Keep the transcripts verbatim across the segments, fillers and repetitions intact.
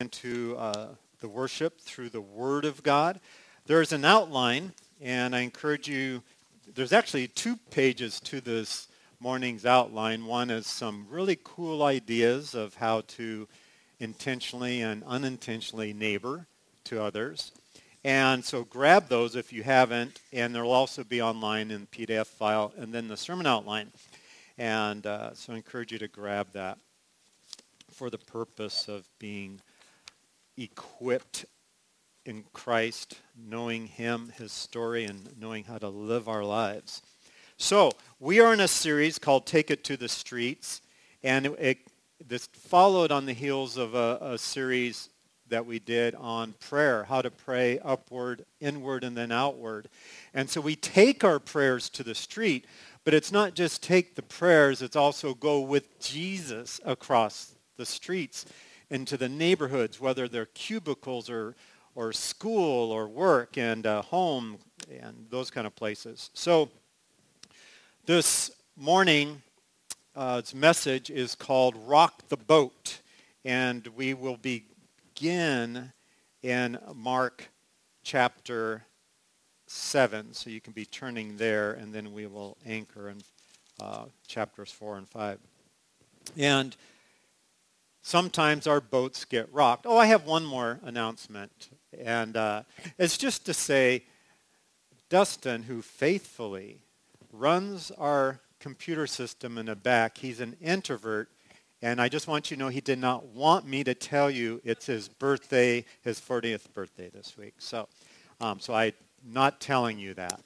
into uh, the worship through the Word of God. There's an outline, and I encourage you, there's actually two pages to this morning's outline. One is some really cool ideas of how to intentionally and unintentionally neighbor to others. And so grab those if you haven't, and they'll also be online in P D F file, and then the sermon outline. And uh, so I encourage you to grab that for the purpose of being equipped in Christ, knowing Him, His story, and knowing how to live our lives. So we are in a series called Take It to the Streets, and it, it this followed on the heels of a, a series that we did on prayer, how to pray upward, inward, and then outward. And so we take our prayers to the street, but it's not just take the prayers, it's also go with Jesus across the streets into the neighborhoods, whether they're cubicles or or school or work and uh, home and those kind of places. So this morning, uh, its message is called Rock the Boat, and we will begin in Mark chapter seven. So you can be turning there, and then we will anchor in uh, chapters four and five. And sometimes our boats get rocked. Oh, I have one more announcement. And uh, it's just to say, Dustin, who faithfully runs our computer system in the back, he's an introvert, and I just want you to know he did not want me to tell you it's his birthday, his fortieth birthday this week. So, um, so I'm not telling you that.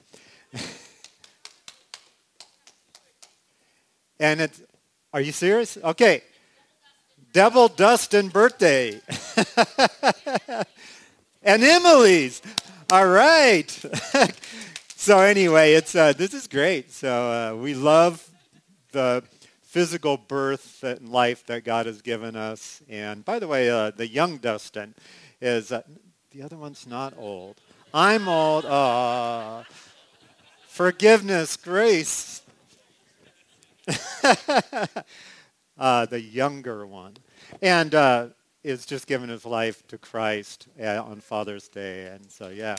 And it's, are you serious? Okay. Devil Dustin birthday. And Emily's. All right. So anyway, it's uh, this is great. So uh, we love the physical birth and life that God has given us. And by the way, uh, the young Dustin is, uh, the other one's not old. I'm old. Uh, forgiveness, grace. uh, the younger one. And uh, is just giving his life to Christ uh, on Father's Day. And so, yeah.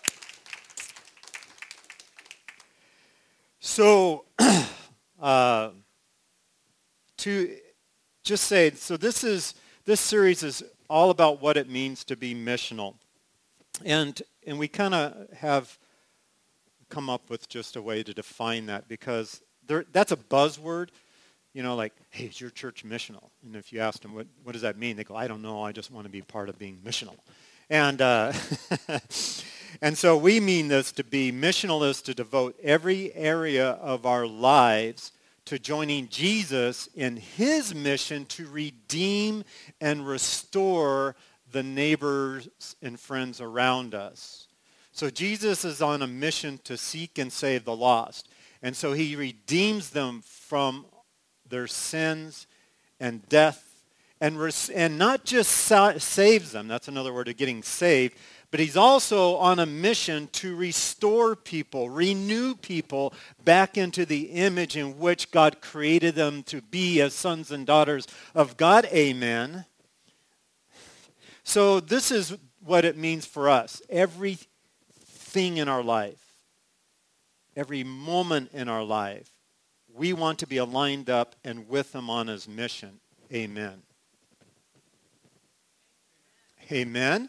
So, uh, to just say, so this is, this series is all about what it means to be missional. And, and we kind of have come up with just a way to define that, because there, that's a buzzword. You know, like, hey, is your church missional? And if you ask them, what, what does that mean? They go, I don't know. I just want to be part of being missional. And uh, and so we mean this to be missional is to devote every area of our lives to joining Jesus in his mission to redeem and restore the neighbors and friends around us. So Jesus is on a mission to seek and save the lost. And so he redeems them from their sins and death, and, res- and not just sa- saves them, that's another word of getting saved, but he's also on a mission to restore people, renew people back into the image in which God created them to be as sons and daughters of God. Amen. So this is what it means for us. Everything in our life, every moment in our life, we want to be aligned up and with him on his mission. Amen. Amen.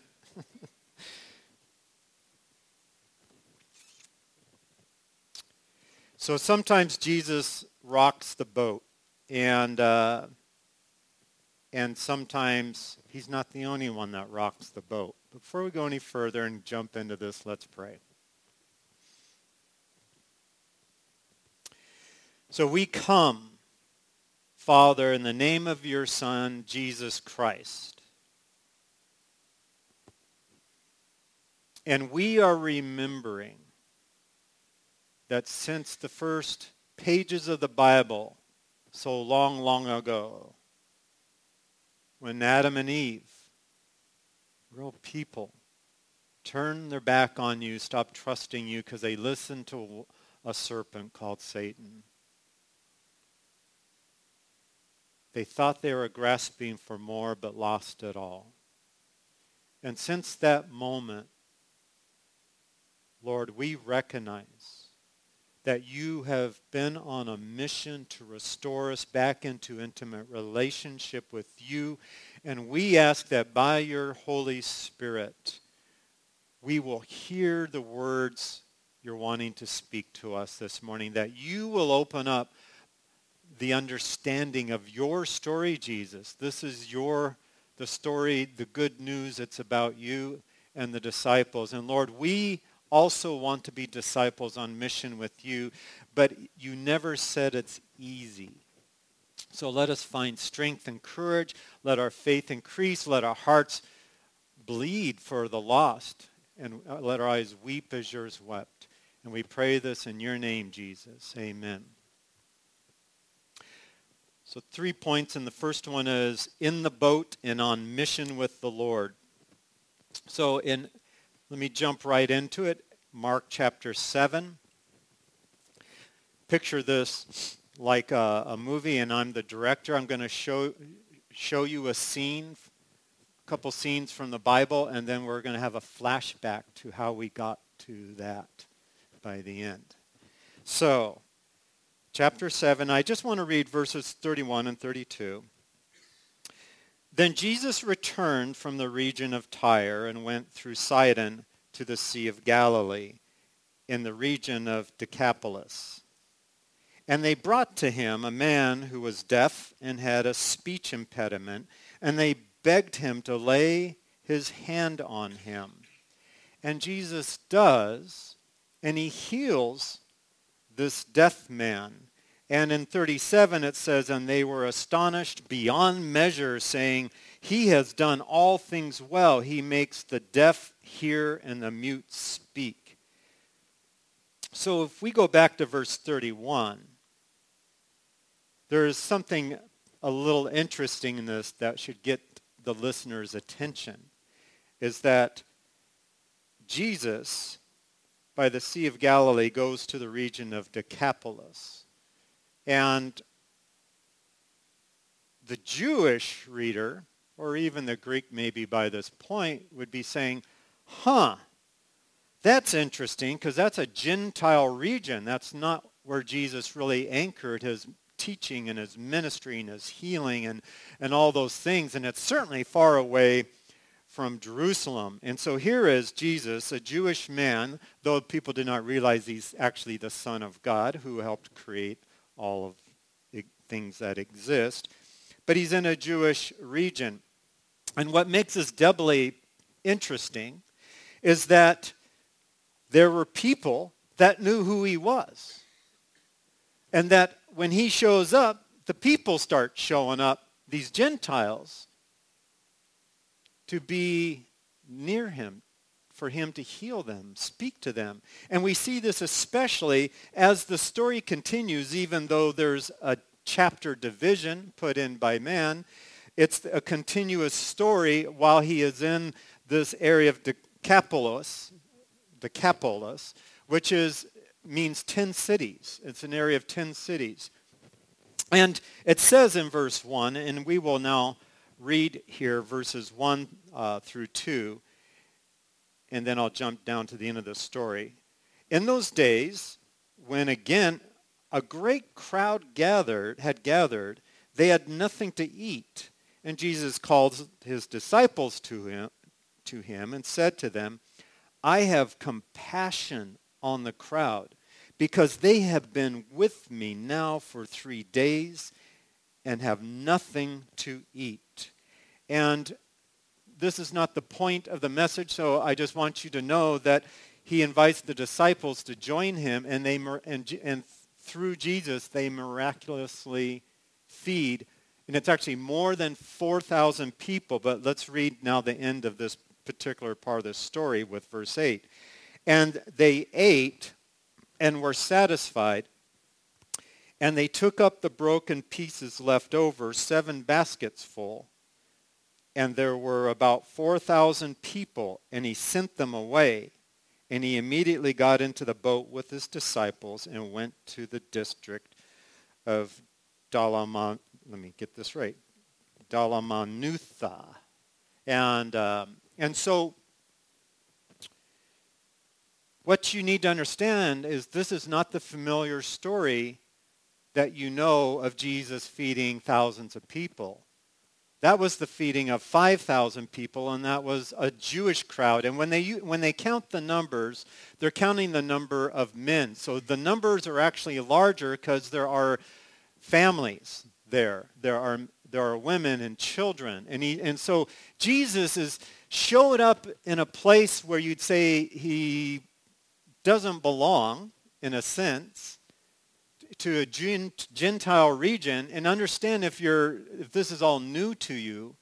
So sometimes Jesus rocks the boat, and uh, and sometimes he's not the only one that rocks the boat. Before we go any further and jump into this, let's pray. So we come, Father, in the name of your Son, Jesus Christ. And we are remembering that since the first pages of the Bible, so long, long ago, when Adam and Eve, real people, turned their back on you, stopped trusting you because they listened to a serpent called Satan. They thought they were grasping for more, but lost it all. And since that moment, Lord, we recognize that you have been on a mission to restore us back into intimate relationship with you. And we ask that by your Holy Spirit, we will hear the words you're wanting to speak to us this morning, that you will open up the understanding of your story, Jesus. This is your, the story, the good news. It's about you and the disciples. And Lord, we also want to be disciples on mission with you, but you never said it's easy. So let us find strength and courage. Let our faith increase. Let our hearts bleed for the lost, and let our eyes weep as yours wept. And we pray this in your name, Jesus. Amen. So three points, and the first one is in the boat and on mission with the Lord. So in Let me jump right into it. Mark chapter seven. Picture this like a, a movie, and I'm the director. I'm going to show show you a scene, a couple scenes from the Bible, and then we're going to have a flashback to how we got to that by the end. So, chapter seven, I just want to read verses thirty-one and thirty-two. Then Jesus returned from the region of Tyre and went through Sidon to the Sea of Galilee in the region of Decapolis. And they brought to him a man who was deaf and had a speech impediment, and they begged him to lay his hand on him. And Jesus does, and he heals this deaf man. And in thirty-seven it says, and they were astonished beyond measure, saying, he has done all things well. He makes the deaf hear and the mute speak. So if we go back to verse thirty-one, there is something a little interesting in this that should get the listener's attention, is that Jesus, by the Sea of Galilee, goes to the region of Decapolis. And the Jewish reader, or even the Greek maybe by this point, would be saying, huh, that's interesting, because that's a Gentile region. That's not where Jesus really anchored his teaching and his ministry and his healing and, and all those things. And it's certainly far away from Jerusalem. And so here is Jesus, a Jewish man, though people did not realize he's actually the Son of God who helped create all of the things that exist. But he's in a Jewish region. And what makes this doubly interesting is that there were people that knew who he was. And that when he shows up, the people start showing up, these Gentiles, to be near him, for him to heal them, speak to them. And we see this especially as the story continues, even though there's a chapter division put in by man. It's a continuous story while he is in this area of Decapolis, Decapolis, which is means ten cities. It's an area of ten cities. And it says in verse one, and we will now read here verses one uh, through two, and then I'll jump down to the end of the story. In those days, when again a great crowd gathered, had gathered, they had nothing to eat. And Jesus called his disciples to him, to him and said to them, I have compassion on the crowd, because they have been with me now for three days and have nothing to eat. And this is not the point of the message, so I just want you to know that he invites the disciples to join him, and they and, and through Jesus, they miraculously feed. And it's actually more than four thousand people, but let's read now the end of this particular part of the story with verse eight. And they ate and were satisfied, and they took up the broken pieces left over, seven baskets full. And there were about four thousand people, and he sent them away. And he immediately got into the boat with his disciples and went to the district of Dalman, let me get this right, Dalamanutha. And um, And so what you need to understand is this is not the familiar story that you know of Jesus feeding thousands of people. That was the feeding of five thousand people, and that was a Jewish crowd. And when they when they count the numbers, they're counting the number of men. So the numbers are actually larger because there are families there. There are there are women and children. And he, and so Jesus is showed up in a place where you'd say he doesn't belong, in a sense, to a Gentile region. And understand, if you're if this is all new to you,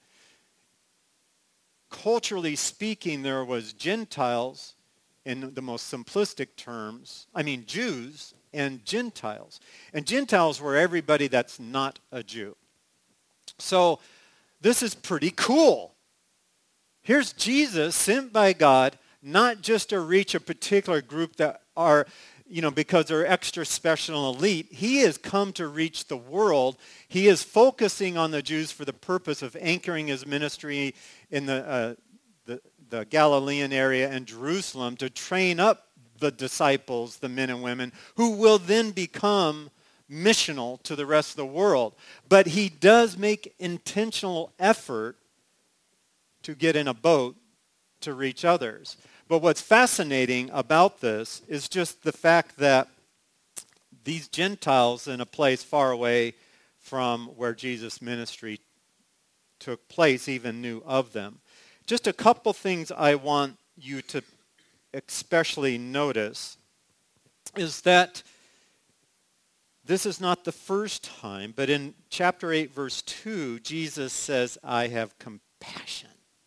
culturally speaking, there was Gentiles in the most simplistic terms. I mean Jews and Gentiles. And Gentiles were everybody that's not a Jew. So this is pretty cool. Here's Jesus sent by God, not just to reach a particular group that are, you know, because they're extra special and elite. He has come to reach the world. He is focusing on the Jews for the purpose of anchoring his ministry in the, uh, the, the Galilean area and Jerusalem to train up the disciples, the men and women, who will then become missional to the rest of the world. But he does make intentional effort to get in a boat to reach others. But what's fascinating about this is just the fact that these Gentiles in a place far away from where Jesus' ministry took place even knew of them. Just a couple things I want you to especially notice is that this is not the first time, but in chapter eight, verse two, Jesus says, I have compassion.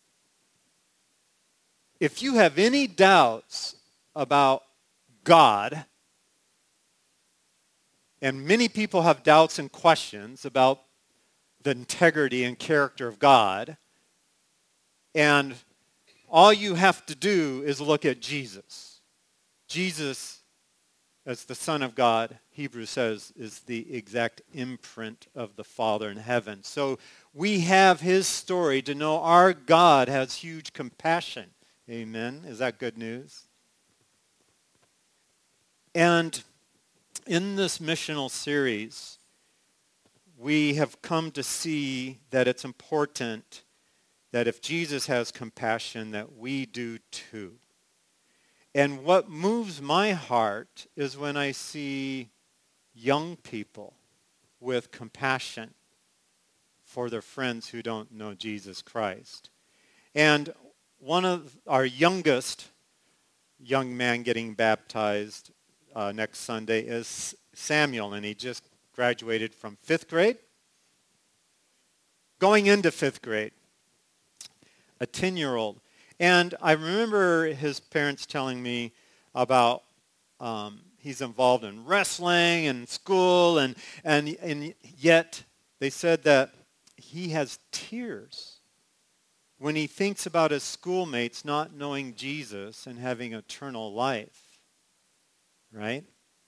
If you have any doubts about God, and many people have doubts and questions about the integrity and character of God, and all you have to do is look at Jesus. Jesus, as the Son of God, Hebrews says, is the exact imprint of the Father in heaven. So we have his story to know our God has huge compassion. Amen. Is that good news? And in this missional series, we have come to see that it's important that if Jesus has compassion, that we do too. And what moves my heart is when I see young people with compassion for their friends who don't know Jesus Christ. And one of our youngest young man getting baptized uh, next Sunday is Samuel, and he just graduated from fifth grade, going into fifth grade, a ten-year-old. And I remember his parents telling me about um, he's involved in wrestling and school, and, and, and yet they said that he has tears when he thinks about his schoolmates not knowing Jesus and having eternal life, right?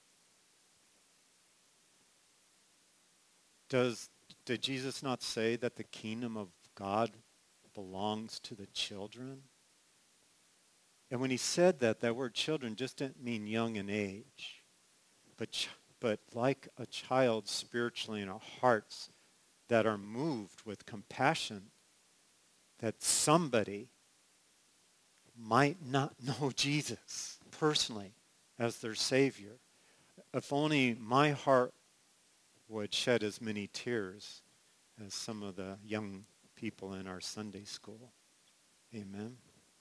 Does did Jesus not say that the kingdom of God belongs to the children? And when he said that, that word children just didn't mean young in age, but ch- but like a child spiritually in our hearts that are moved with compassion that somebody might not know Jesus personally as their Savior. If only my heart would shed as many tears as some of the young people in our Sunday school. Amen.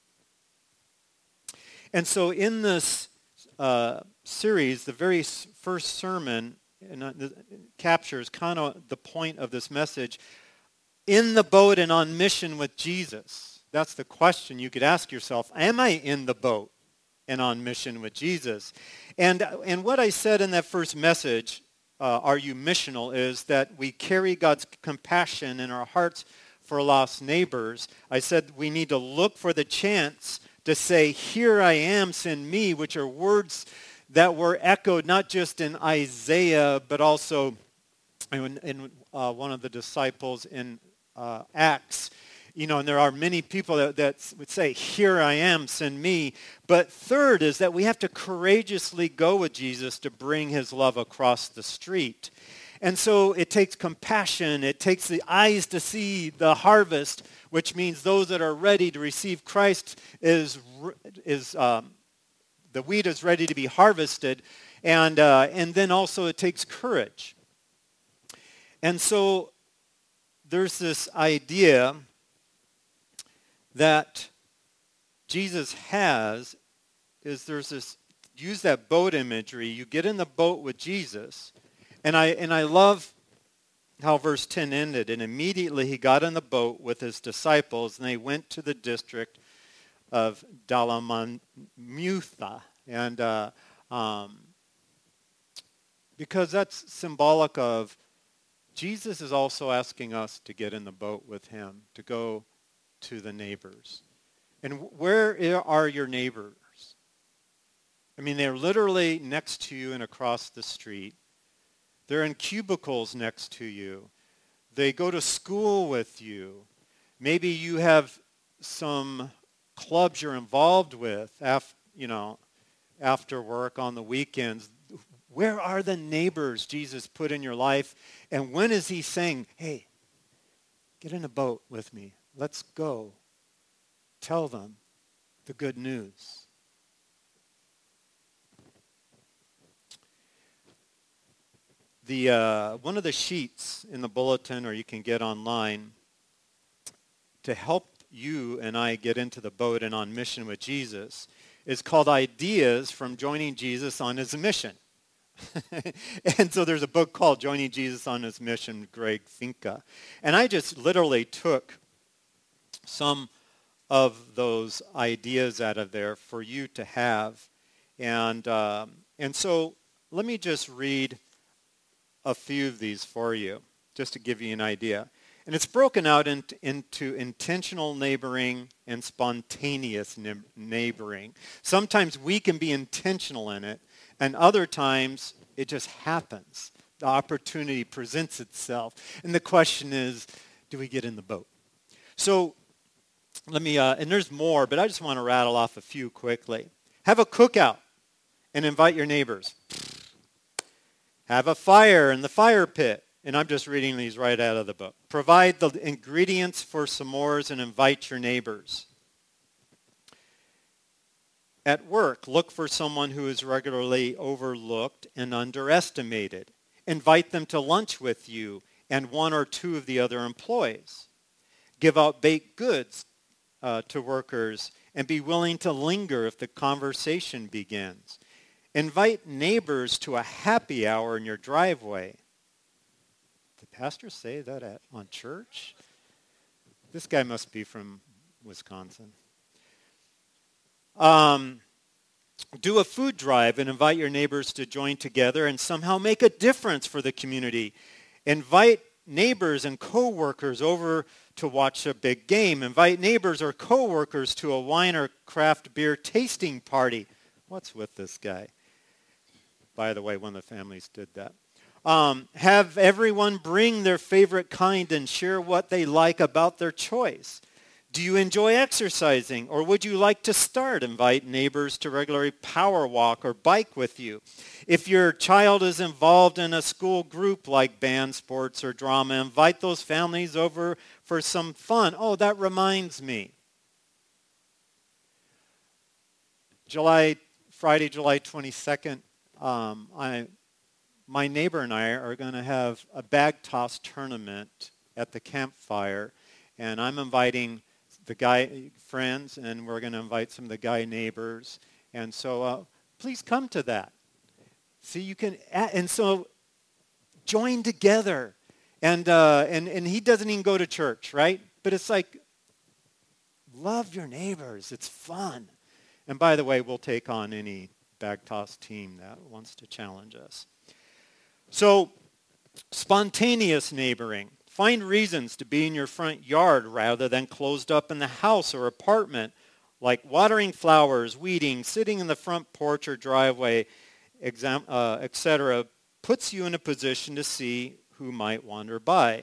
And so in this uh, series, the very first sermon and, uh, captures kind of the point of this message. In the boat and on mission with Jesus. That's the question you could ask yourself. Am I in the boat and on mission with Jesus? And, and what I said in that first message, uh, Are You Missional, is that we carry God's compassion in our hearts for lost neighbors. I said we need to look for the chance to say, here I am, send me, which are words that were echoed not just in Isaiah, but also in, in uh, one of the disciples in uh, Acts. you know, and there are many people that, that would say, here I am, send me. But third is that we have to courageously go with Jesus to bring his love across the street. And so it takes compassion. It takes the eyes to see the harvest, which means those that are ready to receive Christ is, is um, the wheat is ready to be harvested. And, uh, and then also it takes courage. And so there's this idea that Jesus has is there's this, use that boat imagery. You get in the boat with Jesus. And I and I love how verse ten ended. And immediately he got in the boat with his disciples, and they went to the district of Dalmanutha. And uh, um, because that's symbolic of Jesus is also asking us to get in the boat with him, to go to the neighbors. And where are your neighbors? I mean, they're literally next to you and across the street. They're in cubicles next to you. They go to school with you. Maybe you have some clubs you're involved with, af- you know, after work on the weekends. Where are the neighbors Jesus put in your life? And when is he saying, hey, get in a boat with me. Let's go. Tell them the good news. The uh, one of the sheets in the bulletin, or you can get online, to help you and I get into the boat and on mission with Jesus, is called Ideas from Joining Jesus on His Mission. And so there's a book called Joining Jesus on His Mission, Greg Finca. And I just literally took some of those ideas out of there for you to have. And, um, and so let me just read a few of these for you, just to give you an idea. And it's broken out in, into intentional neighboring and spontaneous ne- neighboring. Sometimes we can be intentional in it, and other times it just happens. The opportunity presents itself. And the question is, do we get in the boat? So let me, uh, and there's more, but I just want to rattle off a few quickly. Have a cookout and invite your neighbors. Have a fire in the fire pit. And I'm just reading these right out of the book. Provide the ingredients for s'mores and invite your neighbors. At work, look for someone who is regularly overlooked and underestimated. Invite them to lunch with you and one or two of the other employees. Give out baked goods uh, to workers and be willing to linger if the conversation begins. Invite neighbors to a happy hour in your driveway. Did pastors say that at, on church? This guy must be from Wisconsin. Um, do a food drive and invite your neighbors to join together and somehow make a difference for the community. Invite neighbors and coworkers over to watch a big game. Invite neighbors or coworkers to a wine or craft beer tasting party. What's with this guy? By the way, one of the families did that. Um, have everyone bring their favorite kind and share what they like about their choice. Do you enjoy exercising, or would you like to start? Invite neighbors to regularly power walk or bike with you. If your child is involved in a school group like band, sports, or drama, invite those families over for some fun. Oh, that reminds me. July, Friday, July twenty-second, um, I, my neighbor and I are going to have a bag toss tournament at the campfire, and I'm inviting the guy friends, and we're going to invite some of the guy neighbors. And so uh, please come to that. See, you can, and so join together. And, uh, and, and he doesn't even go to church, right? But it's like, love your neighbors. It's fun. And by the way, we'll take on any bag toss team that wants to challenge us. So, spontaneous neighboring. Find reasons to be in your front yard rather than closed up in the house or apartment, like watering flowers, weeding, sitting in the front porch or driveway, exam, uh, et cetera, puts you in a position to see who might wander by.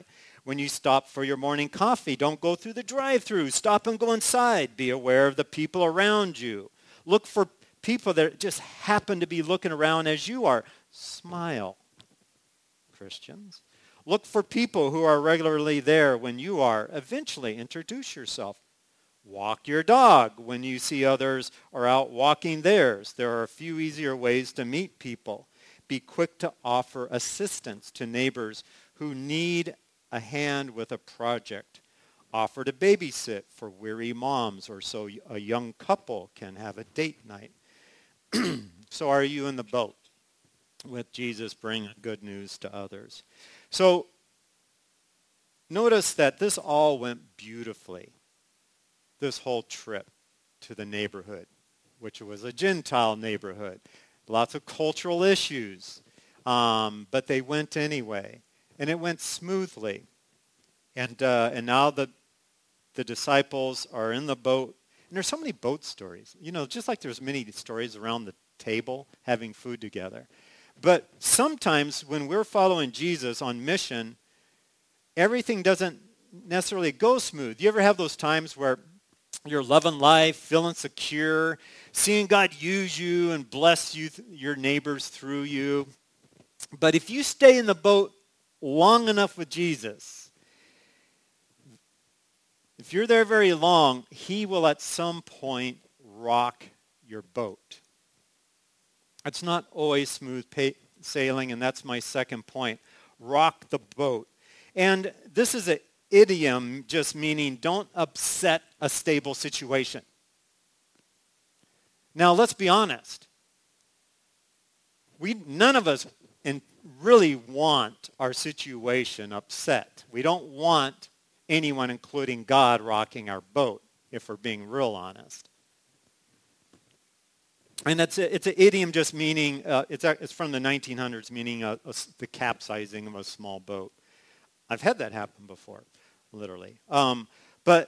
When you stop for your morning coffee, don't go through the drive-thru. Stop and go inside. Be aware of the people around you. Look for people that just happen to be looking around as you are. Smile, Christians. Look for people who are regularly there when you are. Eventually, introduce yourself. Walk your dog when you see others are out walking theirs. There are a few easier ways to meet people. Be quick to offer assistance to neighbors who need a hand with a project. Offer to babysit for weary moms or so a young couple can have a date night. So are you in the boat with Jesus bringing good news to others? So notice that this all went beautifully, this whole trip to the neighborhood, which was a Gentile neighborhood. Lots of cultural issues, um, but they went anyway, and it went smoothly. And uh, and now the the disciples are in the boat, and there's so many boat stories. You know, just like there's many stories around the table having food together. But sometimes when we're following Jesus on mission, everything doesn't necessarily go smooth. You ever have those times where you're loving life, feeling secure, seeing God use you and bless you, your neighbors through you? But if you stay in the boat long enough with Jesus, if you're there very long, he will at some point rock your boat. It's not always smooth pa- sailing, and that's my second point. Rock the boat. And this is an idiom just meaning don't upset a stable situation. Now, let's be honest. We none of us in, really want our situation upset. We don't want anyone, including God, rocking our boat, if we're being real honest. And it's a, it's an idiom just meaning, uh, it's, a, it's from the nineteen hundreds, meaning a, a, the capsizing of a small boat. I've had that happen before, literally. Um, but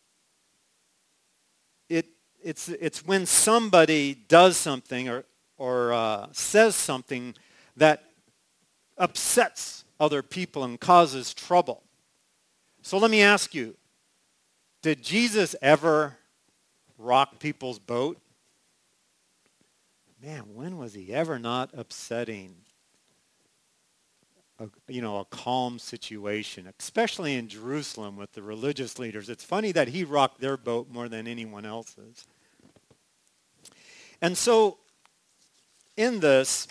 it it's it's when somebody does something or or uh, says something that upsets other people and causes trouble. So let me ask you, did Jesus ever rock people's boat? Man, when was he ever not upsetting a, you know, a calm situation, especially in Jerusalem with the religious leaders? It's funny that he rocked their boat more than anyone else's. And so in this,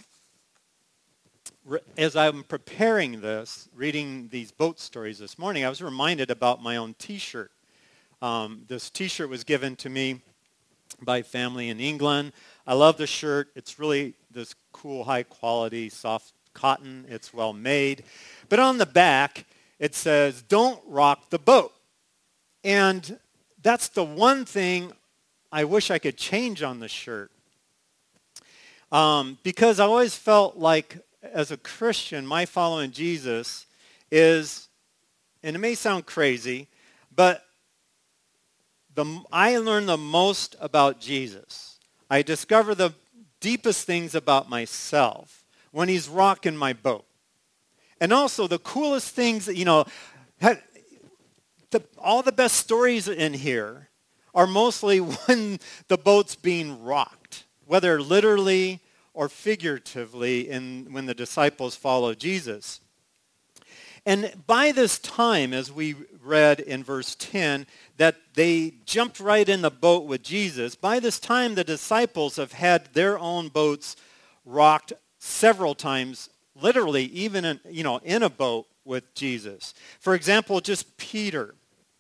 as I'm preparing this, reading these boat stories this morning, I was reminded about my own T-shirt. Um, this T-shirt was given to me by family in England. I love the shirt. It's really this cool, high-quality, soft cotton. It's well made. But on the back, it says, "Don't rock the boat." And that's the one thing I wish I could change on the shirt. Um, because I always felt like, as a Christian, my following Jesus is, and it may sound crazy, but the, I learn the most about Jesus. I discover the deepest things about myself when he's rocking my boat. And also the coolest things, you know, the, all the best stories in here are mostly when the boat's being rocked, whether literally or figuratively in, when the disciples follow Jesus. And by this time, as we read in verse ten, that they jumped right in the boat with Jesus, by this time the disciples have had their own boats rocked several times, literally even in, you know, in a boat with Jesus. For example, just Peter.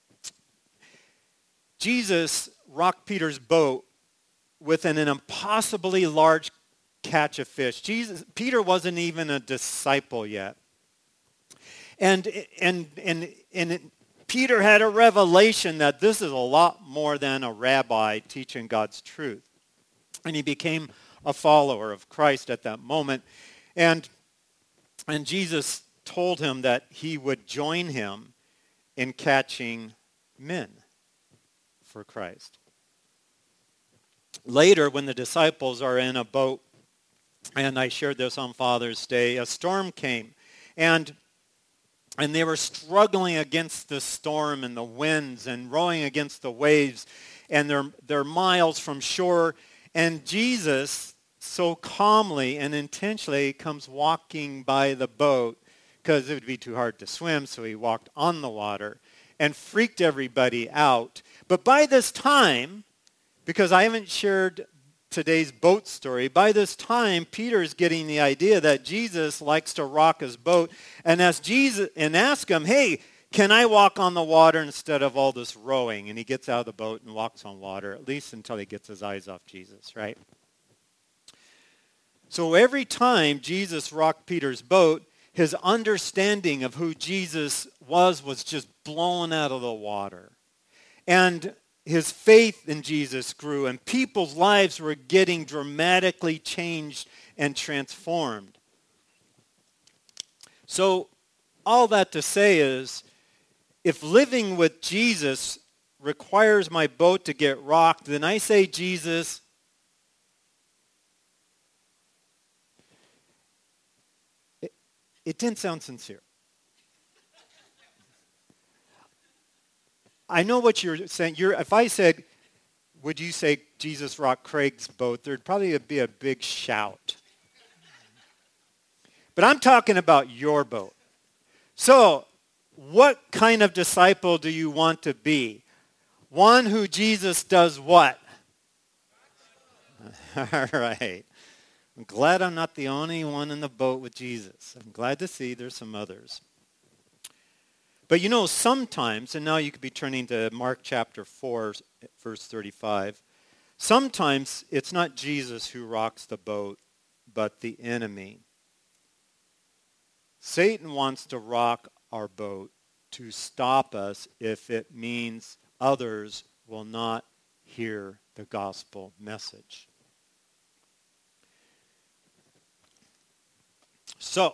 Jesus rocked Peter's boat with an, an impossibly large catch of fish. Jesus, Peter wasn't even a disciple yet. And, and, and, and it, Peter had a revelation that this is a lot more than a rabbi teaching God's truth. And he became a follower of Christ at that moment. And, and Jesus told him that he would join him in catching men for Christ. Later, when the disciples are in a boat, and I shared this on Father's Day, a storm came. And And they were struggling against the storm and the winds and rowing against the waves. And they're, they're miles from shore. And Jesus, so calmly and intentionally, comes walking by the boat because it would be too hard to swim. So he walked on the water and freaked everybody out. But by this time, because I haven't shared today's boat story, by this time, Peter's getting the idea that Jesus likes to rock his boat and ask Jesus and ask him, hey, can I walk on the water instead of all this rowing? And he gets out of the boat and walks on water, at least until he gets his eyes off Jesus, right? So every time Jesus rocked Peter's boat, his understanding of who Jesus was was just blown out of the water. And his faith in Jesus grew, and people's lives were getting dramatically changed and transformed. So all that to say is, if living with Jesus requires my boat to get rocked, then I say, Jesus, it, it didn't sound sincere. I know what you're saying. You're, if I said, would you say Jesus rocked Craig's boat, there'd probably be a big shout. But I'm talking about your boat. So, what kind of disciple do you want to be? One who Jesus does what? All right. I'm glad I'm not the only one in the boat with Jesus. I'm glad to see there's some others. But you know, sometimes, and now you could be turning to Mark chapter four, verse thirty-five, sometimes it's not Jesus who rocks the boat, but the enemy. Satan wants to rock our boat to stop us if it means others will not hear the gospel message. So,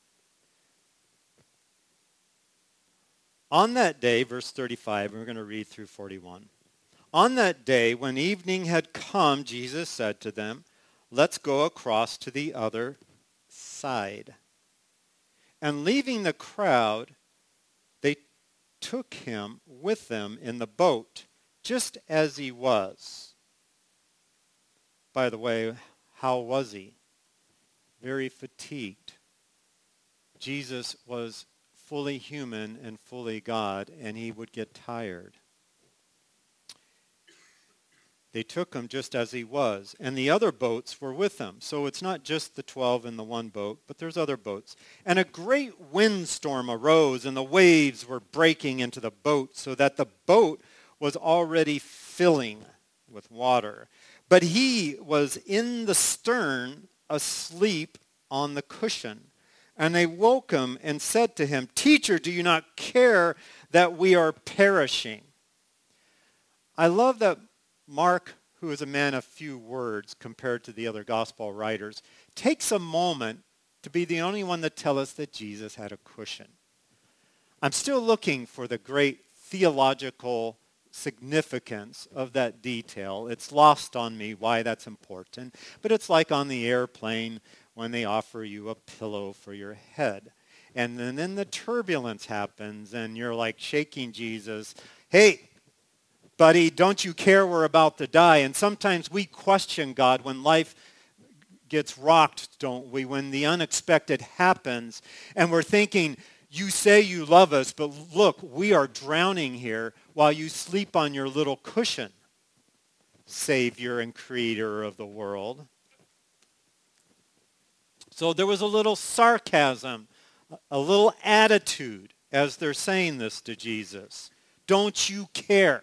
on that day, verse thirty-five, we're going to read through forty-one. On that day, when evening had come, Jesus said to them, let's go across to the other side. And leaving the crowd, they took him with them in the boat, just as he was. By the way, how was he? Very fatigued. Jesus was fully human and fully God, and he would get tired. They took him just as he was, and the other boats were with him. So it's not just the twelve in the one boat, but there's other boats. And a great windstorm arose, and the waves were breaking into the boat, so that the boat was already filling with water. But he was in the stern, asleep on the cushion. And they woke him and said to him, Teacher, do you not care that we are perishing? I love that Mark, who is a man of few words compared to the other gospel writers, takes a moment to be the only one to tell us that Jesus had a cushion. I'm still looking for the great theological significance of that detail. It's lost on me why that's important, but it's like on the airplane when they offer you a pillow for your head. And then, then the turbulence happens, and you're like shaking Jesus, hey, buddy, don't you care we're about to die? And sometimes we question God when life gets rocked, don't we? When the unexpected happens, and we're thinking, you say you love us, but look, we are drowning here while you sleep on your little cushion, Savior and Creator of the world. So there was a little sarcasm, a little attitude as they're saying this to Jesus. Don't you care?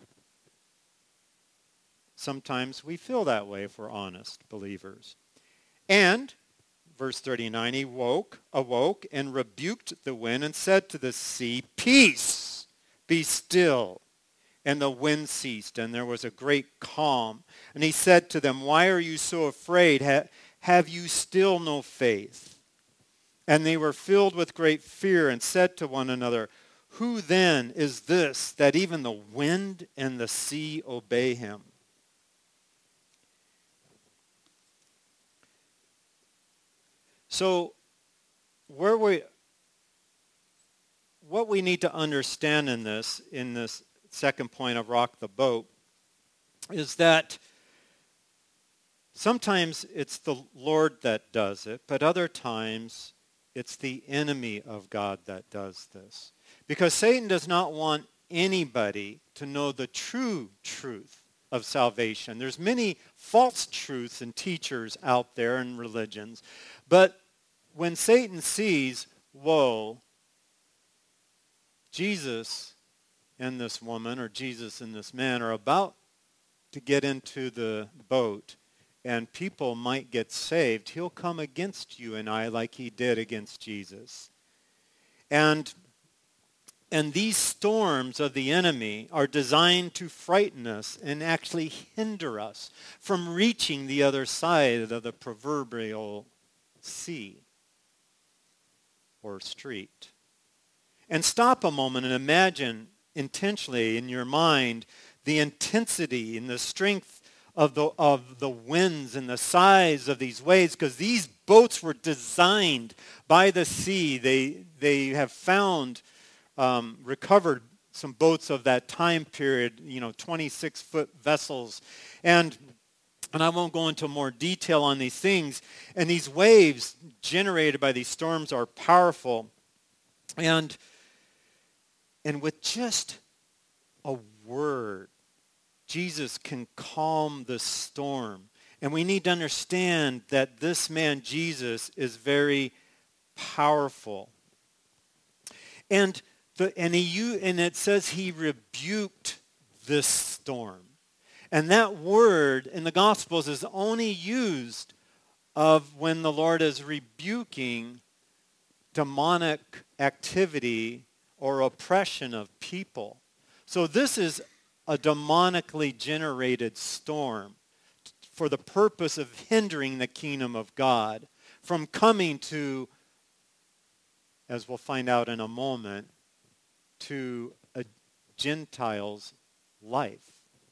Sometimes we feel that way if we're honest believers. And, verse thirty-nine, he woke, awoke and rebuked the wind and said to the sea, Peace, be still. And the wind ceased, and there was a great calm. And he said to them, Why are you so afraid? Ha- have you still no faith? And they were filled with great fear and said to one another, Who then is this that even the wind and the sea obey him? So where we what we need to understand in this, in this second point of rock the boat, is that sometimes it's the Lord that does it, but other times it's the enemy of God that does this. Because Satan does not want anybody to know the true truth of salvation. There's many false truths and teachers out there in religions. But when Satan sees, whoa, Jesus and this woman or Jesus and this man are about to get into the boat and people might get saved, he'll come against you and I like he did against Jesus. And And these storms of the enemy are designed to frighten us and actually hinder us from reaching the other side of the proverbial sea or street. And stop a moment and imagine intentionally in your mind the intensity and the strength of the, of the winds and the size of these waves, because these boats were designed by the sea. They, they have found... Um, recovered some boats of that time period, you know, twenty-six foot vessels. And and I won't go into more detail on these things. And these waves generated by these storms are powerful. And, and with just a word, Jesus can calm the storm. And we need to understand that this man, Jesus, is very powerful. And The, and, he, and it says he rebuked this storm. And that word in the Gospels is only used of when the Lord is rebuking demonic activity or oppression of people. So this is a demonically generated storm for the purpose of hindering the kingdom of God from coming to, as we'll find out in a moment, to a Gentile's life.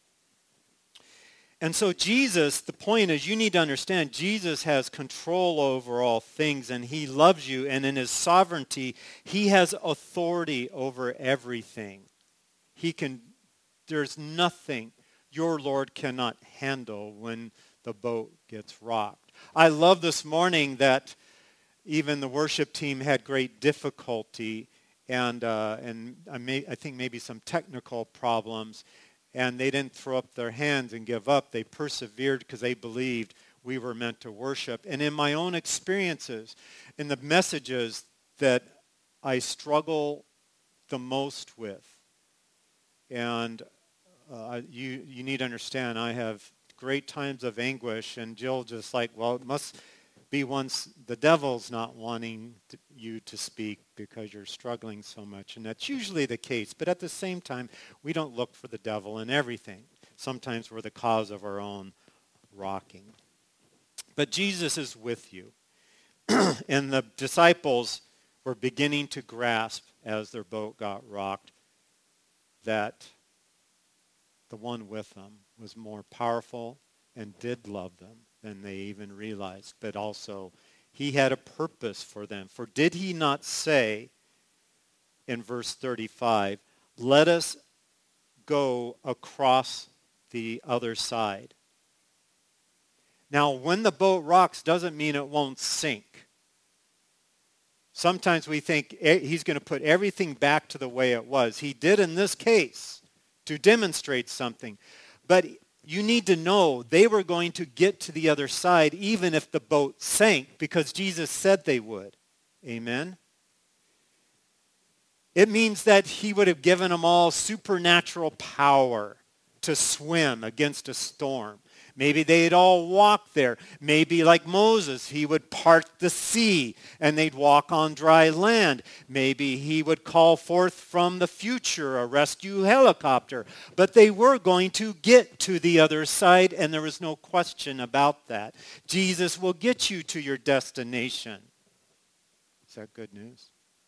And so Jesus, the point is you need to understand Jesus has control over all things and he loves you, and in his sovereignty he has authority over everything. He can, there's nothing your Lord cannot handle when the boat gets rocked. I love this morning that even the worship team had great difficulty And uh, and I, may, I think maybe some technical problems, and they didn't throw up their hands and give up. They persevered because they believed we were meant to worship. And in my own experiences, in the messages that I struggle the most with, and uh, you you need to understand, I have great times of anguish, and Jill just like, well, it must be once the devil's not wanting to, you to speak because you're struggling so much. And that's usually the case. But at the same time, we don't look for the devil in everything. Sometimes we're the cause of our own rocking. But Jesus is with you. And the disciples were beginning to grasp as their boat got rocked that the one with them was more powerful and did love them than they even realized. But also, he had a purpose for them. For did he not say in verse thirty-five, let us go across the other side? Now, when the boat rocks doesn't mean it won't sink. Sometimes we think he's going to put everything back to the way it was. He did in this case to demonstrate something. But you need to know they were going to get to the other side even if the boat sank, because Jesus said they would. Amen? It means that he would have given them all supernatural power to swim against a storm. Maybe they'd all walk there. Maybe like Moses, he would part the sea and they'd walk on dry land. Maybe he would call forth from the future a rescue helicopter. But they were going to get to the other side, and there was no question about that. Jesus will get you to your destination. Is that good news?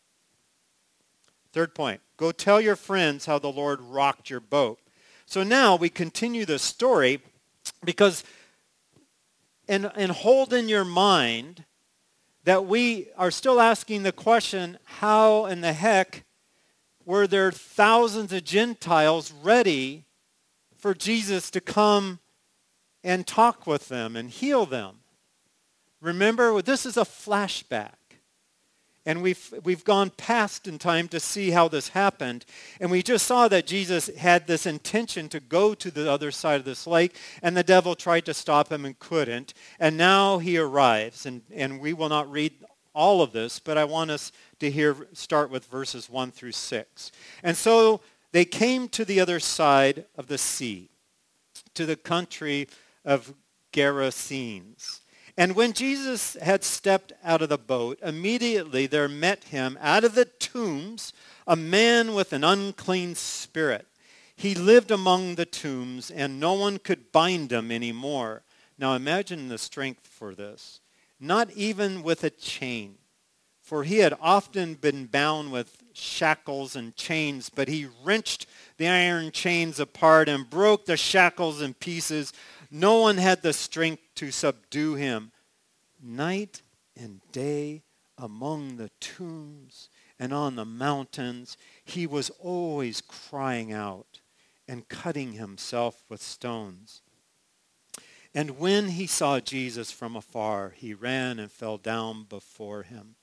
Third point, go tell your friends how the Lord rocked your boat. So now we continue the story. Because, and, and hold in your mind that we are still asking the question, how in the heck were there thousands of Gentiles ready for Jesus to come and talk with them and heal them. Remember, this is a flashback. And we've, we've gone past in time to see how this happened. And we just saw that Jesus had this intention to go to the other side of this lake, and the devil tried to stop him and couldn't. And now he arrives. And, and we will not read all of this, but I want us to hear start with verses one through six. And so they came to the other side of the sea, to the country of Gerasenes. And when Jesus had stepped out of the boat, immediately there met him out of the tombs a man with an unclean spirit. He lived among the tombs, and no one could bind him anymore. Now imagine the strength for this. Not even with a chain. For he had often been bound with shackles and chains, but he wrenched the iron chains apart and broke the shackles in pieces. No one had the strength to subdue him. Night and day among the tombs and on the mountains, he was always crying out and cutting himself with stones. And when he saw Jesus from afar, he ran and fell down before him.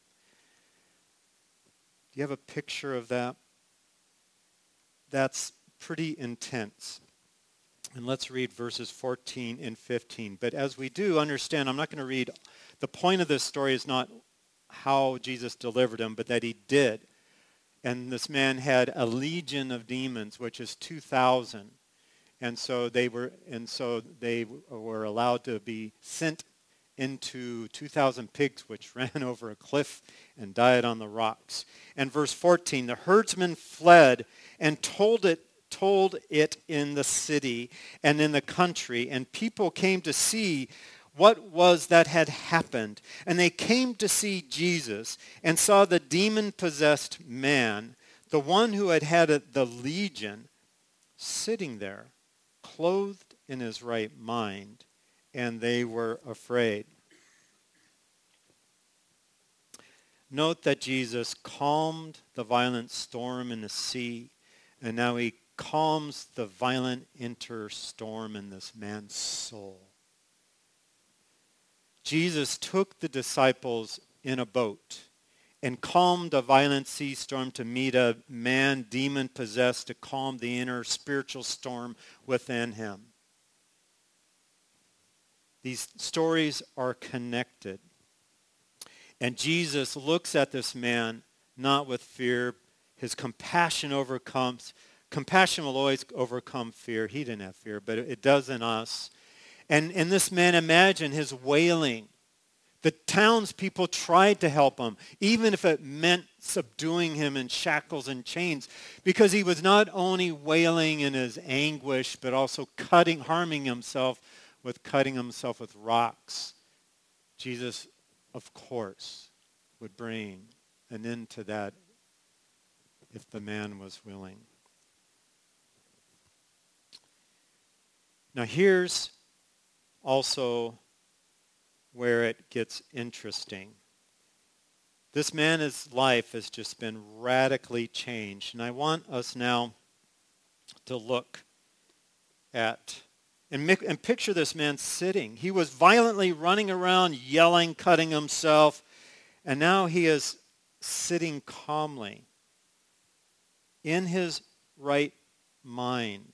Do you have a picture of that? That's pretty intense. And let's read verses fourteen and fifteen. But as we do, understand, I'm not going to read. The point of this story is not how Jesus delivered him, but that he did. And this man had a legion of demons, which is two thousand. And so they were, and so they were allowed to be sent into two thousand pigs, which ran over a cliff and died on the rocks. And verse fourteen, the herdsmen fled and told it told it in the city and in the country, and people came to see what was that had happened. And they came to see Jesus and saw the demon-possessed man, the one who had had a, the legion, sitting there, clothed in his right mind, and they were afraid. Note that Jesus calmed the violent storm in the sea, and now he calms the violent inner storm in this man's soul. Jesus took the disciples in a boat and calmed a violent sea storm to meet a man demon-possessed, to calm the inner spiritual storm within him. These stories are connected. And Jesus looks at this man not with fear. His compassion overcomes. Compassion will always overcome fear. He didn't have fear, but it does in us. And, and this man, imagine his wailing. The townspeople tried to help him, even if it meant subduing him in shackles and chains, because he was not only wailing in his anguish, but also cutting, harming himself with cutting himself with rocks. Jesus, of course, would bring an end to that if the man was willing. Now here's also where it gets interesting. This man's life has just been radically changed. And I want us now to look at and, mi- and picture this man sitting. He was violently running around, yelling, cutting himself. And now he is sitting calmly in his right mind,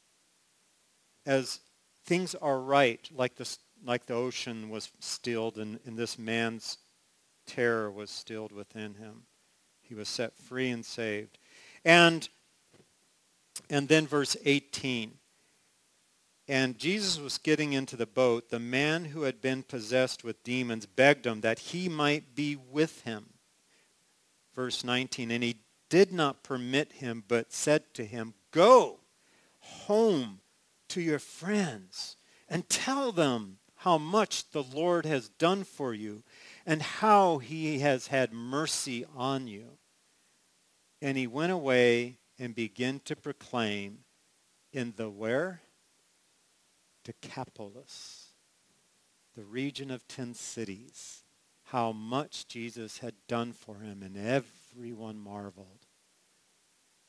as things are right, like the, like the ocean was stilled, and, and this man's terror was stilled within him. He was set free and saved. And, and then verse eighteen. And Jesus was getting into the boat. The man who had been possessed with demons begged him that he might be with him. Verse nineteen. And he did not permit him, but said to him, "Go home to your friends and tell them how much the Lord has done for you and how he has had mercy on you." And he went away and began to proclaim in the where? Decapolis, the region of ten cities, how much Jesus had done for him, and everyone marveled.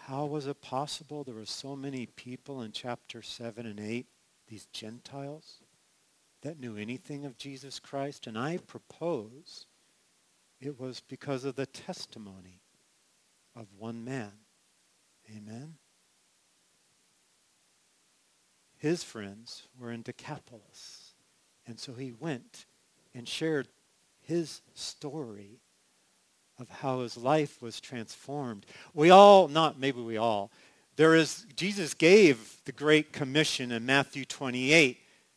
how was it possible there were so many people in chapter seven and eight, these Gentiles, that knew anything of Jesus Christ? And I propose it was because of the testimony of one man. Amen? His friends were in Decapolis. And so he went and shared his story of how his life was transformed. We all, not maybe we all, there is, Jesus gave the Great Commission in Matthew twenty-eight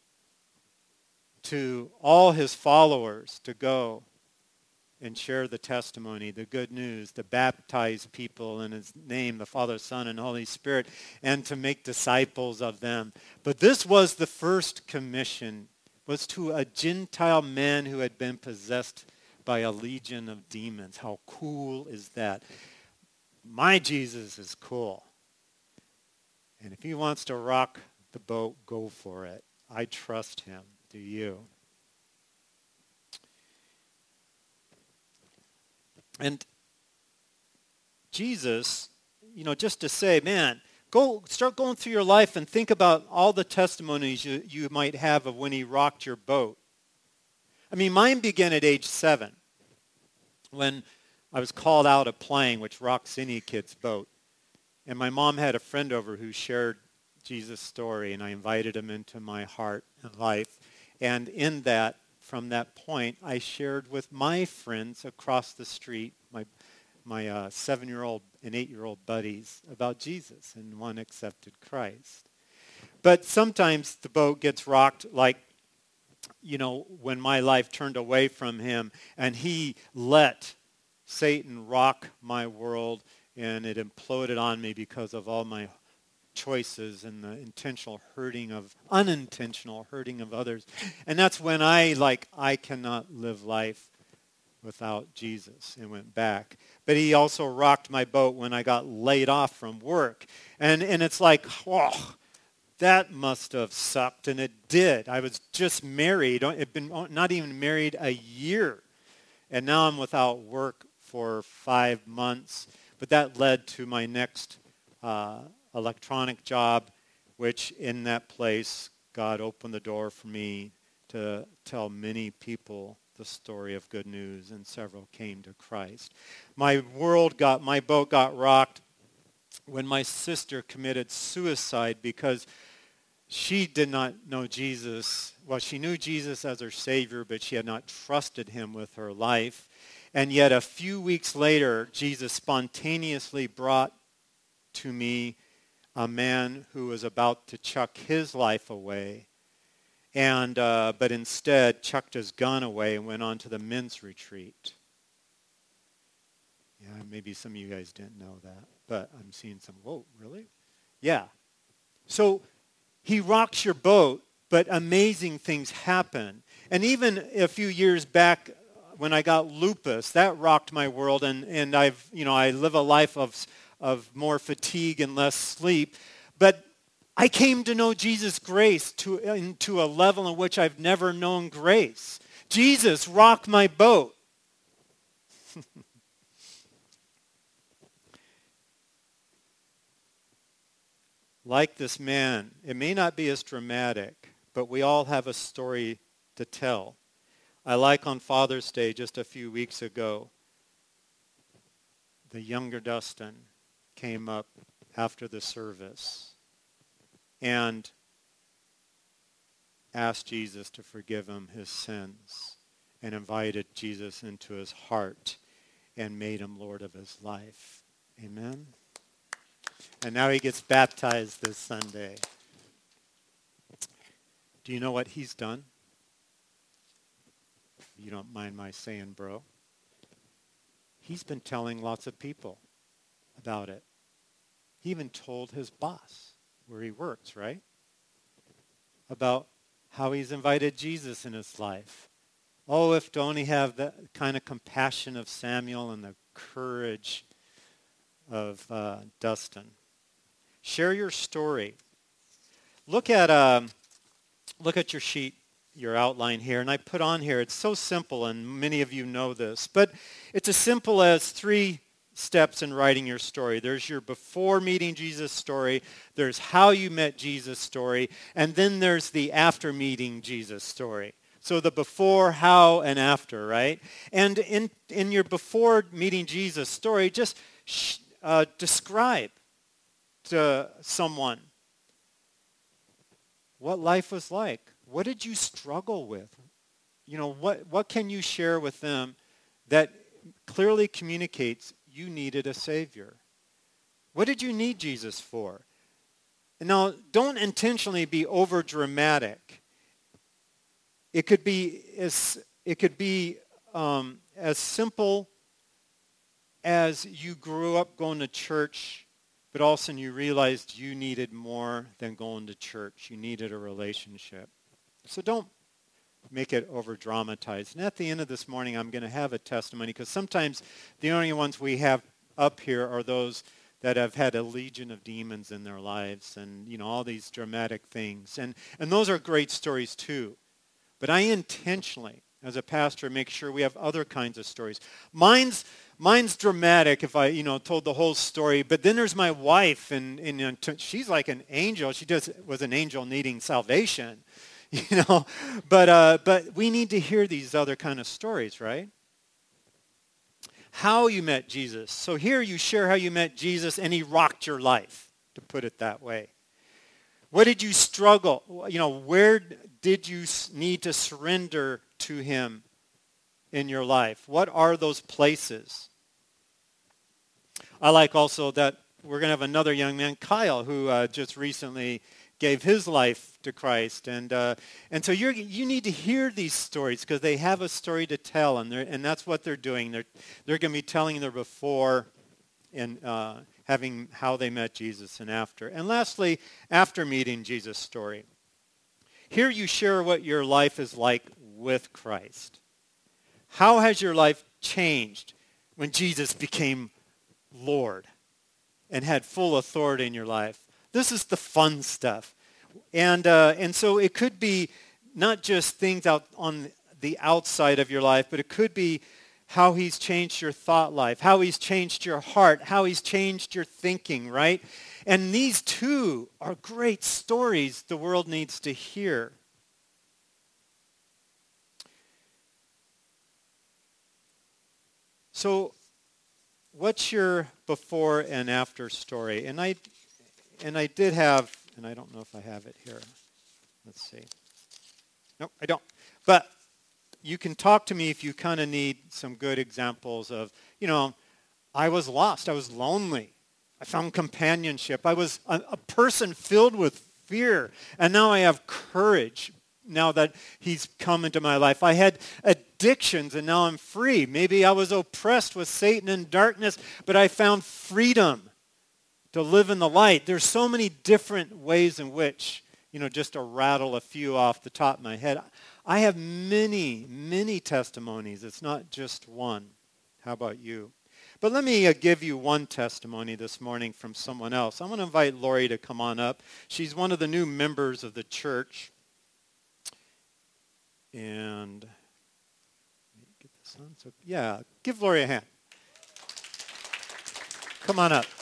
to all his followers to go and share the testimony, the good news, to baptize people in his name, the Father, Son, and Holy Spirit, and to make disciples of them. But this was the first commission, was to a Gentile man who had been possessed by a legion of demons. How cool is that? My Jesus is cool. And if he wants to rock the boat, go for it. I trust him. Do you? And Jesus, you know, just to say, man, go start going through your life and think about all the testimonies you, you might have of when he rocked your boat. I mean, mine began at age seven when I was called out of playing, which rocks any kid's boat. And my mom had a friend over who shared Jesus' story, and I invited him into my heart and life. And in that, from that point, I shared with my friends across the street, my my uh, seven-year-old and eight-year-old buddies, about Jesus, and one accepted Christ. But sometimes the boat gets rocked, like, you know, when my life turned away from him, and he let Satan rock my world, and it imploded on me because of all my choices and the intentional hurting of, unintentional hurting of others. And that's when I, like, I cannot live life without Jesus, and went back. But he also rocked my boat when I got laid off from work. And and it's like, oh, that must have sucked, and it did. I was just married. I'd been not even married a year. And now I'm without work for five months. But that led to my next uh, electronic job, which in that place, God opened the door for me to tell many people the story of good news, and several came to Christ. My world got, my boat got rocked when my sister committed suicide because she did not know Jesus. Well, she knew Jesus as her Savior, but she had not trusted him with her life. And yet a few weeks later, Jesus spontaneously brought to me a man who was about to chuck his life away. And uh, but instead chucked his gun away and went on to the men's retreat. Yeah, maybe some of you guys didn't know that, but I'm seeing some, whoa, really? Yeah. So he rocks your boat, but amazing things happen. And even a few years back when I got lupus, that rocked my world, and, and I've, you know, I live a life of, of more fatigue and less sleep. But I came to know Jesus' grace to, into a level in which I've never known grace. Jesus rocked my boat. Like this man, it may not be as dramatic, but we all have a story to tell. I like on Father's Day just a few weeks ago, the younger Dustin came up after the service and asked Jesus to forgive him his sins, and invited Jesus into his heart and made him Lord of his life. Amen? And now he gets baptized this Sunday. Do you know what he's done? You don't mind my saying, bro. He's been telling lots of people about it. He even told his boss where he works, right? About how he's invited Jesus in his life. Oh, if to only have the kind of compassion of Samuel and the courage of uh, Dustin. Share your story. Look at um, look at your sheet, your outline here, and I put on here. It's so simple, and many of you know this, but it's as simple as three steps in writing your story. There's your before meeting Jesus story. There's how you met Jesus story. And then there's the after meeting Jesus story. So the before, how, and after, right? And in, in your before meeting Jesus story, just sh- uh, describe to someone what life was like. What did you struggle with? You know, what, what can you share with them that clearly communicates you needed a Savior? What did you need Jesus for? And now, don't intentionally be over dramatic. It could be as it could be um, as simple as you grew up going to church, but all of a sudden you realized you needed more than going to church. You needed a relationship. So don't make it over dramatized. And at the end of this morning, I'm going to have a testimony, because sometimes the only ones we have up here are those that have had a legion of demons in their lives, and you know, all these dramatic things. And and those are great stories too. But I intentionally, as a pastor, make sure we have other kinds of stories. Mine's mine's dramatic if I, you know, told the whole story. But then there's my wife, and, and you know, she's like an angel. She just was an angel needing salvation, you know. But uh, but we need to hear these other kind of stories, right? How you met Jesus. So here you share how you met Jesus, and he rocked your life, to put it that way. What did you struggle? You know, where did you need to surrender to him in your life? What are those places? I like also that we're going to have another young man, Kyle, who uh, just recently gave his life to Christ. And uh, and so you you need to hear these stories, because they have a story to tell, and they're, and that's what they're doing. They're, they're going to be telling their before and uh, having how they met Jesus and after. And lastly, after meeting Jesus story. Here you share what your life is like with Christ. How has your life changed when Jesus became Lord and had full authority in your life? This is the fun stuff. And uh, and so it could be not just things out on the outside of your life, but it could be how he's changed your thought life, how he's changed your heart, how he's changed your thinking, right? And these two are great stories the world needs to hear. So what's your before and after story? And I and I did have, and I don't know if I have it here. Let's see. Nope, I don't. But you can talk to me if you kind of need some good examples of, you know, I was lost. I was lonely. I found companionship. I was a, a person filled with fear. And now I have courage now that he's come into my life. I had addictions, and now I'm free. Maybe I was oppressed with Satan and darkness, but I found freedom to live in the light. There's so many different ways in which, you know, just to rattle a few off the top of my head. I have many, many testimonies. It's not just one. How about you? But let me uh, give you one testimony this morning from someone else. I'm going to invite Lori to come on up. She's one of the new members of the church. And let me get this on. So, yeah, give Lori a hand. Come on up.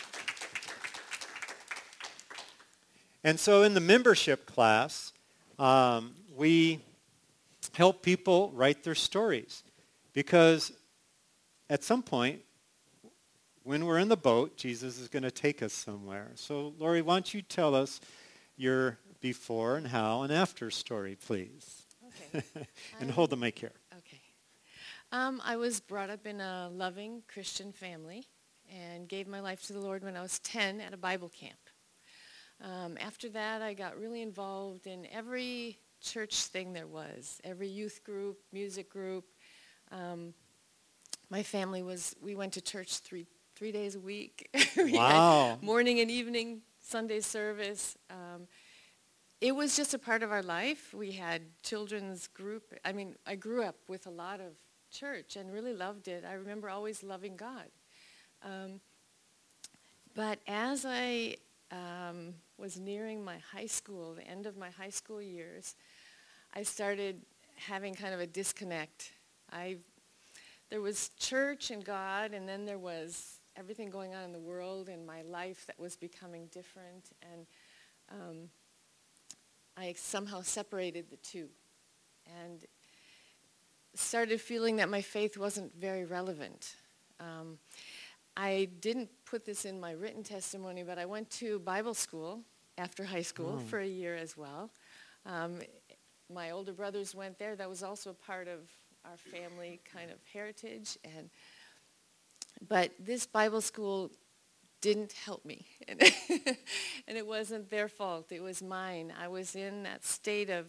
And so in the membership class, um, we help people write their stories, because at some point, when we're in the boat, Jesus is going to take us somewhere. So, Lori, why don't you tell us your before and how and after story, please? Okay. And um, hold the mic here. Okay. Um, I was brought up in a loving Christian family and gave my life to the Lord when I was ten at a Bible camp. Um, after that, I got really involved in every church thing there was, every youth group, music group. Um, my family was, we went to church three three days a week. we Wow. had morning and evening Sunday service. Um, it was just a part of our life. We had children's group. I mean, I grew up with a lot of church and really loved it. I remember always loving God. Um, but as I um, was nearing my high school, the end of my high school years, I started having kind of a disconnect. I there was church and God, and then there was everything going on in the world and my life that was becoming different. And um, I somehow separated the two and started feeling that my faith wasn't very relevant. Um, I didn't put this in my written testimony, but I went to Bible school after high school Oh. for a year as well. Um, my older brothers went there. That was also a part of our family kind of heritage. And but this Bible school didn't help me. And, and it wasn't their fault. It was mine. I was in that state of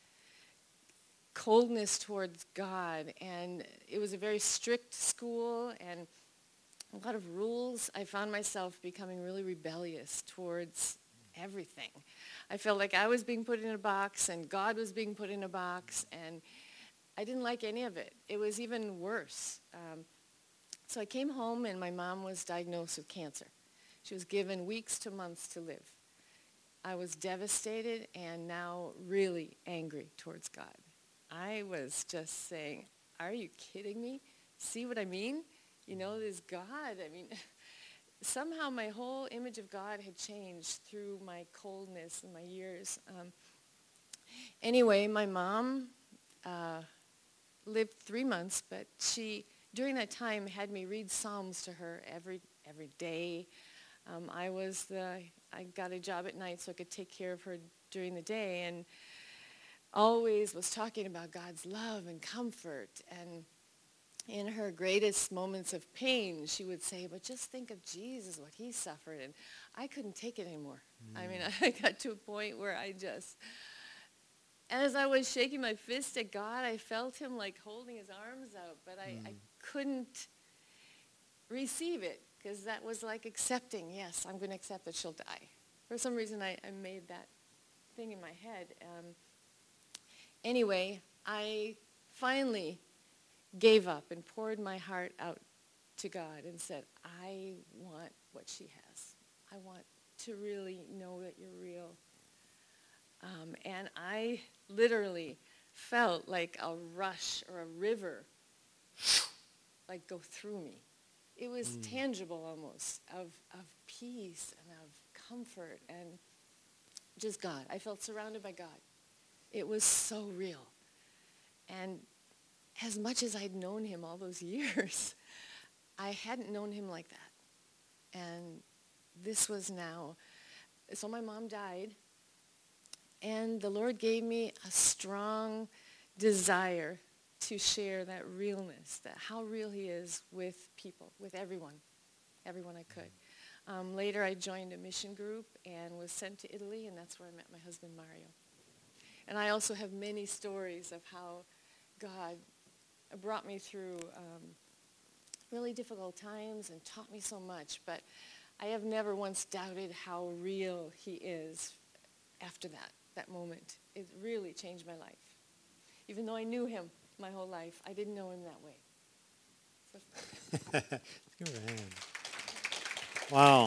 coldness towards God, and it was a very strict school and a lot of rules. I found myself becoming really rebellious towards everything. I felt like I was being put in a box and God was being put in a box, and I didn't like any of it. It was even worse. Um, so I came home and my mom was diagnosed with cancer. She was given weeks to months to live. I was devastated and now really angry towards God. I was just saying, are you kidding me? See what I mean? You know, this God, I mean, somehow my whole image of God had changed through my coldness and my years. Um, anyway, my mom uh, lived three months, but she, during that time, had me read Psalms to her every every day. Um, I was the, I got a job at night so I could take care of her during the day, and always was talking about God's love and comfort. And in her greatest moments of pain, she would say, but just think of Jesus, what he suffered. And I couldn't take it anymore. Mm. I mean, I got to a point where I just, as I was shaking my fist at God, I felt him like holding his arms out, but I, mm. I couldn't receive it, because that was like accepting, yes, I'm going to accept that she'll die. For some reason, I, I made that thing in my head. Um, Anyway, I finally gave up and poured my heart out to God and said, I want what she has. I want to really know that you're real. Um, and I literally felt like a rush or a river like go through me. It was mm. tangible almost, of, of peace and of comfort and just God. I felt surrounded by God. It was so real. And as much as I'd known him all those years, I hadn't known him like that. And this was now. So my mom died, and the Lord gave me a strong desire to share that realness, that how real he is with people, with everyone, everyone I could. Um, later I joined a mission group and was sent to Italy, and that's where I met my husband, Mario. And I also have many stories of how God brought me through um, really difficult times and taught me so much. But I have never once doubted how real he is after that, that moment. It really changed my life. Even though I knew him my whole life, I didn't know him that way. So. Give her a hand. Wow.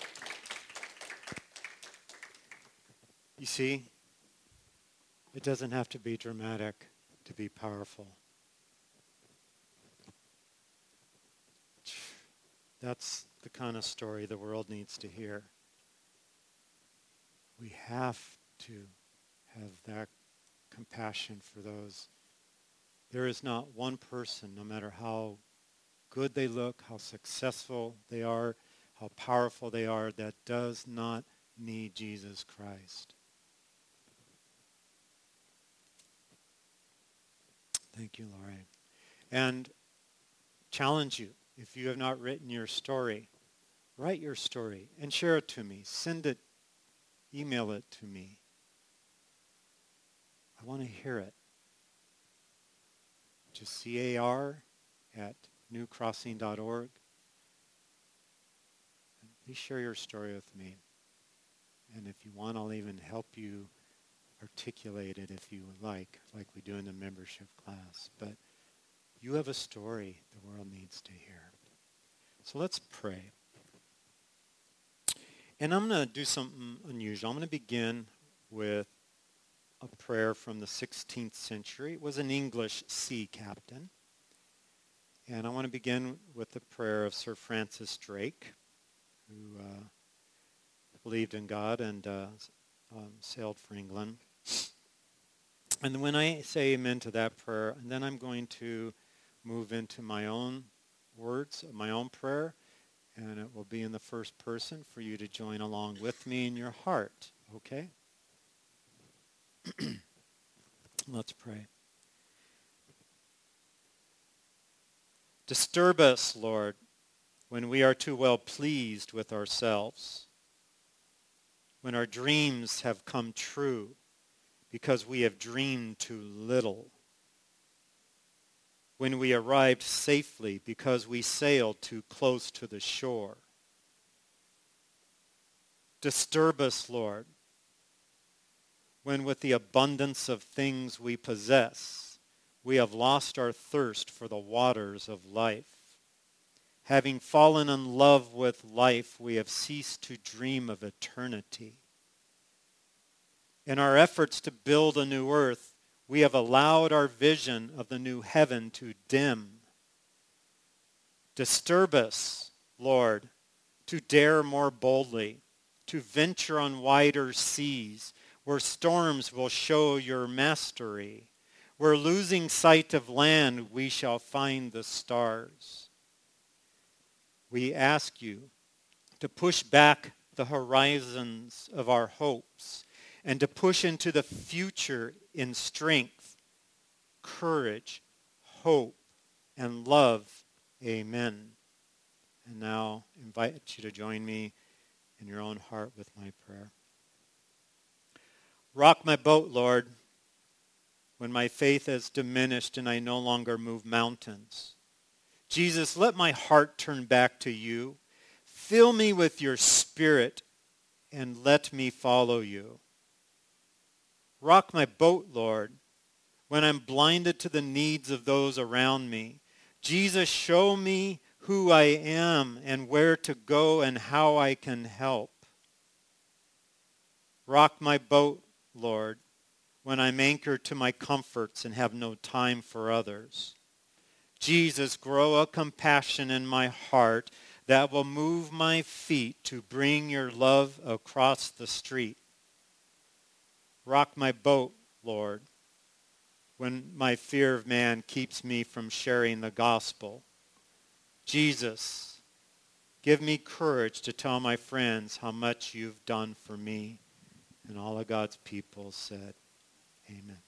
You see? It doesn't have to be dramatic to be powerful. That's the kind of story the world needs to hear. We have to have that compassion for those. There is not one person, no matter how good they look, how successful they are, how powerful they are, that does not need Jesus Christ. Thank you, Laurie. And challenge you, if you have not written your story, write your story and share it to me. Send it, email it to me. I want to hear it. Just C A R at new crossing dot org. And please share your story with me. And if you want, I'll even help you articulate it if you would like, like we do in the membership class. But you have a story the world needs to hear. So let's pray. And I'm going to do something unusual. I'm going to begin with a prayer from the sixteenth century. It was an English sea captain. And I want to begin with the prayer of Sir Francis Drake, who uh, believed in God and uh, um, sailed for England. And when I say amen to that prayer, and then I'm going to move into my own words, my own prayer, and it will be in the first person for you to join along with me in your heart, okay? Let's pray. Disturb us, Lord, when we are too well pleased with ourselves, when our dreams have come true because we have dreamed too little, when we arrived safely because we sailed too close to the shore. Disturb us, Lord, when with the abundance of things we possess, we have lost our thirst for the waters of life. Having fallen in love with life, we have ceased to dream of eternity. In our efforts to build a new earth, we have allowed our vision of the new heaven to dim. Disturb us, Lord, to dare more boldly, to venture on wider seas, where storms will show your mastery. Where losing sight of land, we shall find the stars. We ask you to push back the horizons of our hopes and to push into the future in strength, courage, hope, and love. Amen. And now I invite you to join me in your own heart with my prayer. Rock my boat, Lord, when my faith has diminished and I no longer move mountains. Jesus, let my heart turn back to you. Fill me with your Spirit and let me follow you. Rock my boat, Lord, when I'm blinded to the needs of those around me. Jesus, show me who I am and where to go and how I can help. Rock my boat, Lord, when I'm anchored to my comforts and have no time for others. Jesus, grow a compassion in my heart that will move my feet to bring your love across the street. Rock my boat, Lord, when my fear of man keeps me from sharing the gospel. Jesus, give me courage to tell my friends how much you've done for me. And all of God's people said, amen.